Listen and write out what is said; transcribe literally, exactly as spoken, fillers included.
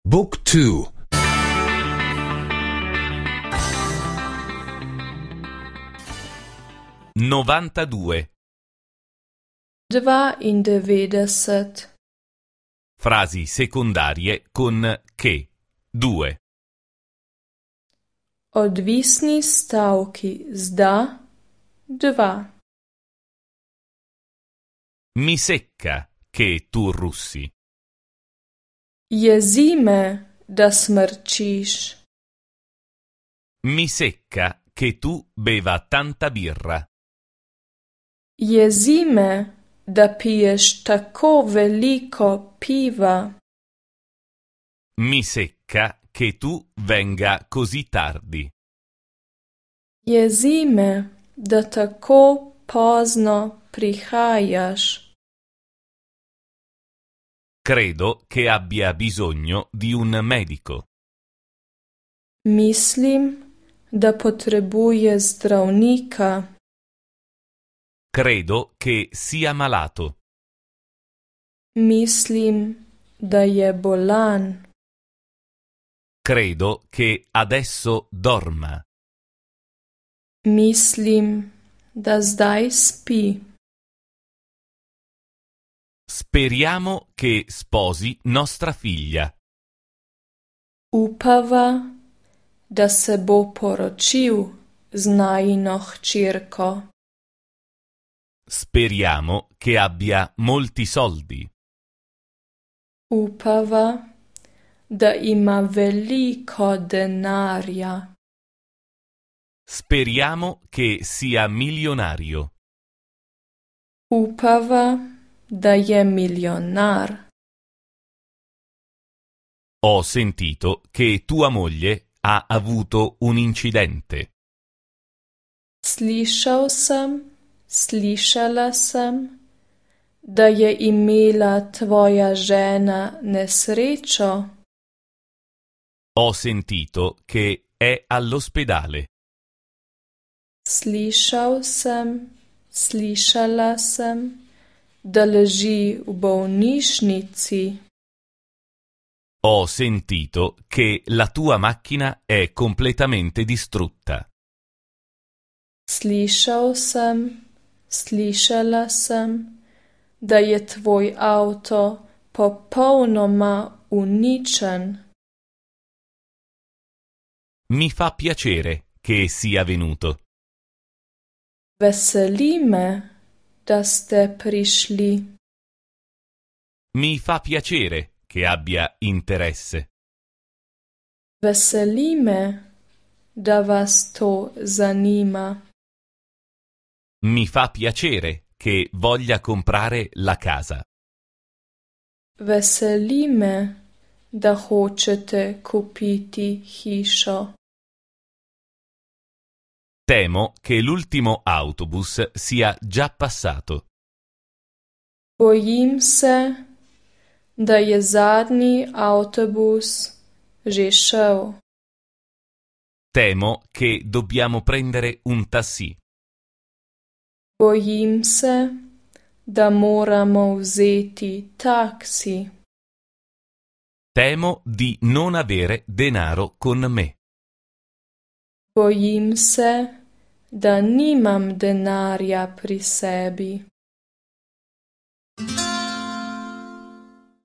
Book two. novantadue. dvaindevetdeset. Frasi secondarie con che. Due. Odvisni stavki z da, dva. Mi secca che tu russi. Jezi me, da smrčiš. Mi secca che tu beva tanta birra. Jezi me, da piješ tako veliko piva. Mi secca che tu venga così tardi. Jezi me, da tako pozno prihajaš. Credo che abbia bisogno di un medico. Mislim, da potrebuje zdravnika. Credo che sia malato. Mislim, da je bolan. Credo che adesso dorma. Mislim, da zdaj spi. Speriamo che sposi nostra figlia. Upava, da se bo poročil z najino hčerko. Speriamo che abbia molti soldi. Upava, da ima veliko denarja. Speriamo che sia milionario. Upava, da je milijonar. Ho sentito che tua moglie ha avuto un incidente. Slišal sem, slišala sem, da je imela tvoja žena nesrečo. Ho sentito che è all'ospedale. Slišal sem, slišala sem, da leži v bolnišnici. Ho sentito che la tua macchina è completamente distrutta. Slišal sem, slišala sem, da je tvoj avto popolnoma uničen. Mi fa piacere che sia venuto. Veseli me, da ste prišli. Mi fa piacere che abbia interesse. Veseli me, da vas to zanima. Mi fa piacere che voglia comprare la casa. Veseli me, da hočete kupiti hišo. Temo che l'ultimo autobus sia già passato. Bojim se, da je zadnji avtobus že šel. Temo che dobbiamo prendere un taxi. Bojim se, da moramo vzeti taksi. Temo di non avere denaro con me. Bojim se, da nimam denarja pri sebi.